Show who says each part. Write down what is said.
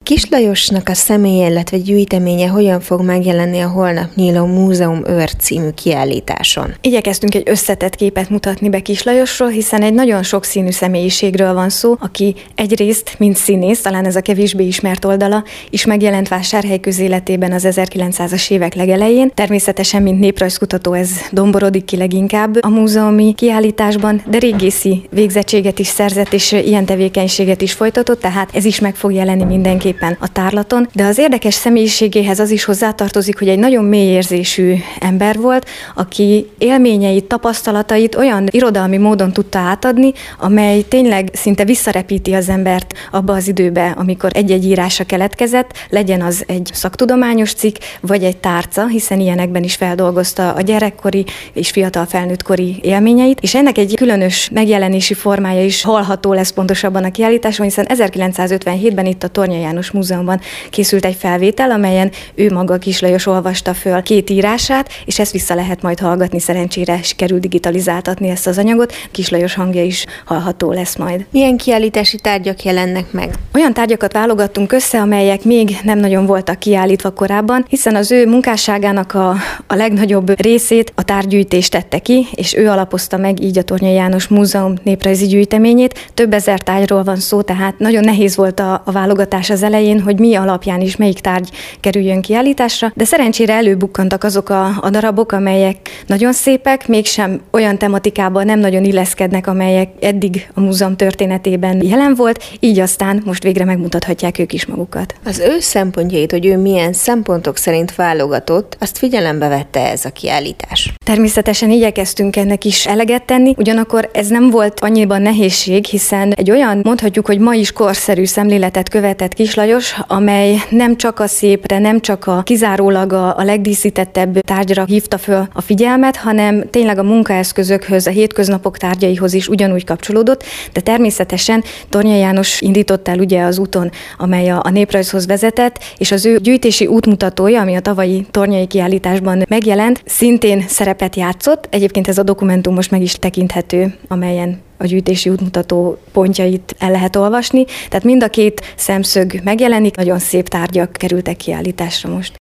Speaker 1: Kiss Lajosnak a személye, illetve gyűjteménye hogyan fog megjelenni a holnap nyíló Múzeum őr című kiállításon?
Speaker 2: Igyekeztünk egy összetett képet mutatni be Kiss Lajosról, hiszen egy nagyon sokszínű személyiségről van szó, aki egyrészt, mint színész, talán ez a kevésbé ismert oldala, is megjelent Vásárhely közéletében az 1900-as évek legelején. Természetesen, mint néprajzkutató ez domborodik ki leginkább a múzeumi kiállításban, de régészi végzettséget is szerzett, és ilyen tevékenységet is folytatott, tehát ez is meg fog jelenni mindenképpen a tárlaton. De az érdekes személyiségéhez az is hozzátartozik, hogy egy nagyon mély érzésű ember volt, aki élményeit, tapasztalatait olyan irodalmi módon tudta átadni, amely tényleg szinte visszarepíti az embert abba az időbe, amikor egy-egy írása keletkezett, legyen az egy szaktudományos cikk, vagy egy tárca, hiszen ilyenekben is feldolgozta a gyerekkori és fiatal felnőttkori élményeit, és ennek egy különös megjelenési formája is hallható lesz pontosabban a kiállításon, hiszen 1957-ben itt a Tornya János Múzeumban készült egy felvétel, amelyen ő maga Kiss Lajos olvasta föl 2 írását, és ezt vissza lehet majd hallgatni, szerencsére sikerül digitalizáltatni ezt az anyagot. Kiss Lajos hangja is hallható lesz majd.
Speaker 1: Milyen kiállítási tárgyak jelennek meg?
Speaker 2: Olyan tárgyakat válogattunk össze, amelyek még nem nagyon voltak kiállítva korábban, hiszen az ő munkásságának a legnagyobb részét a tárgygyűjtés tette ki, és ő alapozta meg így a Tornya János Múzeum néprajzi gyűjteményét. Több ezer tárgyról van szó, tehát nagyon nehéz volt a válogatás az elején, hogy mi alapján is melyik tárgy kerüljön kiállításra, de szerencsére előbukkantak azok a darabok, amelyek nagyon szépek, mégsem olyan tematikában nem nagyon illeszkednek, amelyek eddig a múzeum történetében jelen volt, így aztán most végre megmutathatják ők is magukat.
Speaker 1: Az ő szempontjait, hogy ő milyen szempontok szerint válogatott, azt figyelembe vette ez a kiállítás.
Speaker 2: Természetesen igyekeztünk ennek is eleget tenni, ugyanakkor ez nem volt annyiban nehézség, hiszen egy olyan, mondhatjuk, hogy ma is korszerű szemléletet követett Kiss Lajos, amely nem csak a szépre, nem csak kizárólag a legdíszítettebb tárgyra hívta föl a figyelmet, hanem tényleg a munkaeszközökhöz, a hétköznapok tárgyaihoz is ugyanúgy kapcsolódott, de természetesen Tornya János indított el ugye az úton, amely a néprajzhoz vezetett, és az ő gyűjtési útmutatója, ami a tavalyi tornyai kiállításban megjelent, szintén szerepet játszott. Egyébként ez a dokumentum most meg is tekinthető, amelyen a gyűjtési útmutató pontjait el lehet olvasni. Tehát mind a 2 szemszög megjelenik, nagyon szép tárgyak kerültek kiállításra most.